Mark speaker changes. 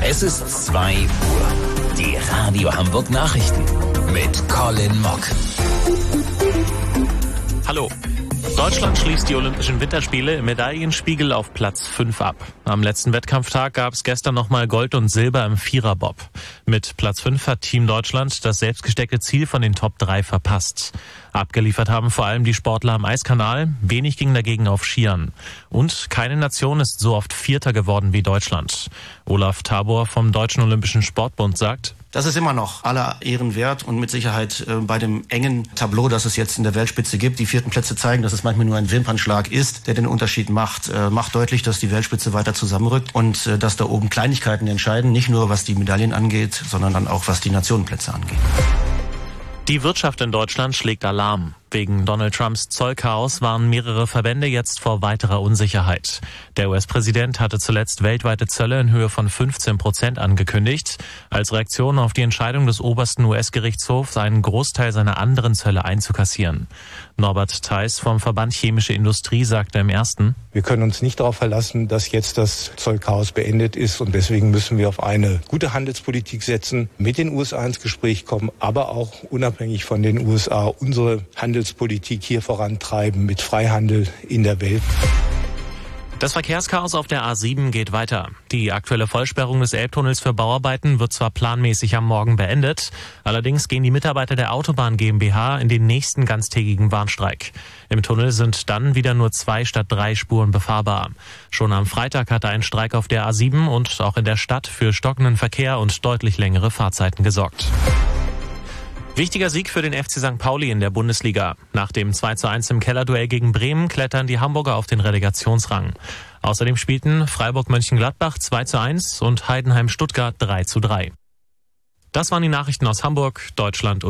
Speaker 1: Es ist 2 Uhr. Die Radio Hamburg Nachrichten mit Colin Mock.
Speaker 2: Hallo. Deutschland schließt die Olympischen Winterspiele im Medaillenspiegel auf Platz 5 ab. Am letzten Wettkampftag gab es gestern nochmal Gold und Silber im Viererbob. Mit Platz 5 hat Team Deutschland das selbstgesteckte Ziel von den Top 3 verpasst. Abgeliefert haben vor allem die Sportler am Eiskanal, wenig ging dagegen auf Skiern. Und keine Nation ist so oft Vierter geworden wie Deutschland. Olaf Tabor vom Deutschen Olympischen Sportbund sagt:
Speaker 3: Das ist immer noch aller Ehren wert und mit Sicherheit bei dem engen Tableau, das es jetzt in der Weltspitze gibt. Die 4. Plätze zeigen, dass es manchmal nur ein Wimpernschlag ist, der den Unterschied macht. Macht deutlich, dass die Weltspitze weiter zusammenrückt und dass da oben Kleinigkeiten entscheiden. Nicht nur was die Medaillen angeht, sondern dann auch was die Nationenplätze angeht.
Speaker 2: Die Wirtschaft in Deutschland schlägt Alarm. Wegen Donald Trumps Zollchaos warnen mehrere Verbände jetzt vor weiterer Unsicherheit. Der US-Präsident hatte zuletzt weltweite Zölle in Höhe von 15% angekündigt, als Reaktion auf die Entscheidung des obersten US-Gerichtshofs, einen Großteil seiner anderen Zölle einzukassieren. Norbert Theis vom Verband Chemische Industrie sagte im Ersten:
Speaker 4: Wir können uns nicht darauf verlassen, dass jetzt das Zollchaos beendet ist, und deswegen müssen wir auf eine gute Handelspolitik setzen, mit den USA ins Gespräch kommen, aber auch unabhängig von den USA unsere Handelspolitik hier vorantreiben mit Freihandel in der Welt.
Speaker 2: Das Verkehrschaos auf der A7 geht weiter. Die aktuelle Vollsperrung des Elbtunnels für Bauarbeiten wird zwar planmäßig am Morgen beendet, allerdings gehen die Mitarbeiter der Autobahn GmbH in den nächsten ganztägigen Warnstreik. Im Tunnel sind dann wieder nur 2 statt 3 Spuren befahrbar. Schon am Freitag hatte ein Streik auf der A7 und auch in der Stadt für stockenden Verkehr und deutlich längere Fahrzeiten gesorgt. Wichtiger Sieg für den FC St. Pauli in der Bundesliga. Nach dem 2:1 im Kellerduell gegen Bremen klettern die Hamburger auf den Relegationsrang. Außerdem spielten Freiburg-Mönchengladbach 2:1 und Heidenheim-Stuttgart 3:3. Das waren die Nachrichten aus Hamburg, Deutschland